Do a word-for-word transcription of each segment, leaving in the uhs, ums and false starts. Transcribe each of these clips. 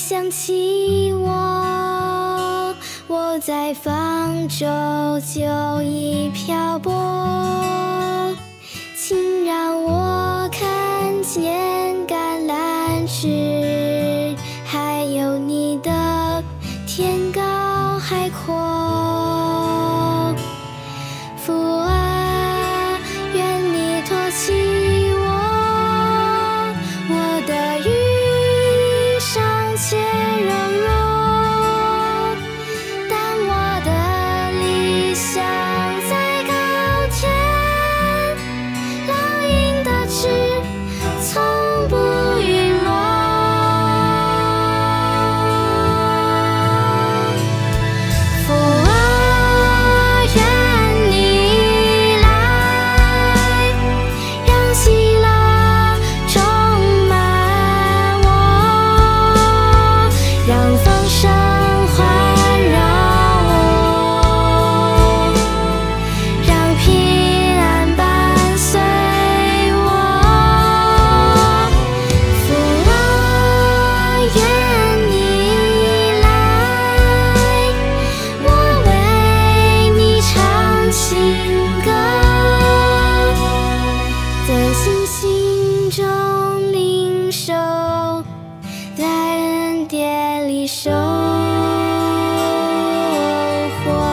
想起我，我在方舟就已漂泊，请让我看见橄榄枝，还有你的天高海阔。父啊，愿你托起我，我的羽翼尚且柔弱，但我的理想在高天，老鹰的翅从不陨落。父啊，愿你来，让喜乐充满我，让丰盛环绕我，让平安伴随我。父啊，愿你来，我为你唱新歌，在星星中领受，在恩典里收获。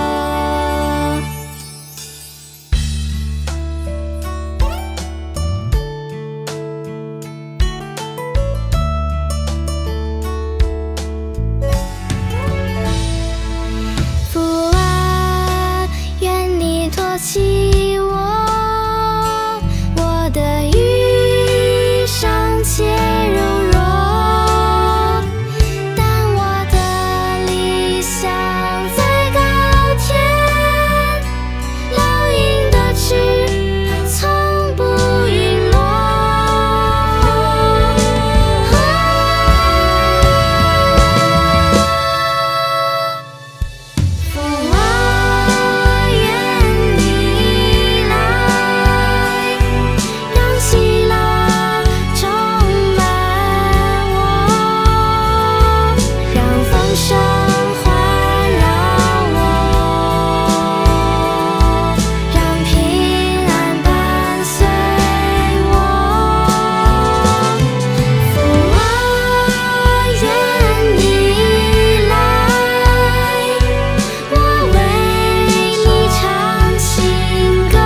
父啊，愿你托起我，我的羽翼尚且柔弱，但我的理想在高天，老鹰的翅从不陨落。父啊，愿你来，让喜乐充满我，让丰盛环绕我，让平安伴随我。父啊，愿你来，我为你唱新歌，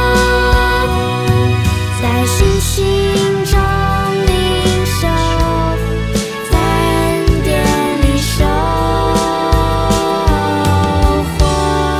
在星星中领受，在恩典里收获。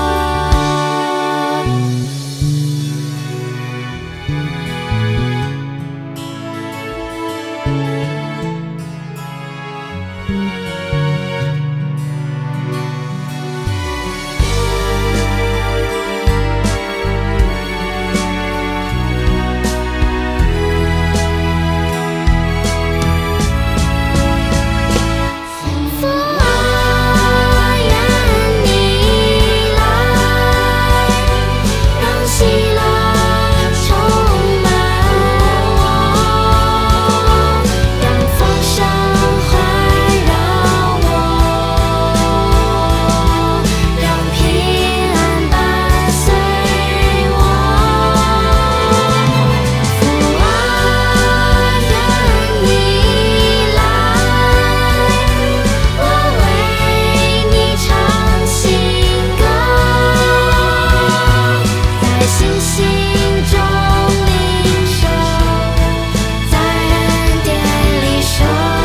父啊，愿你来，让喜乐充满我，让丰盛环绕我，让平安伴随我。父啊，愿你来，我为你唱新歌，在星星中领受，在恩典里收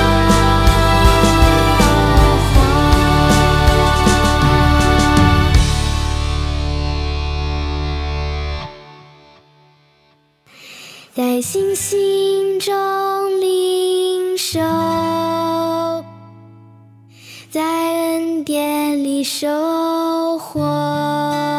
获，在星星中领受，在恩典里收获。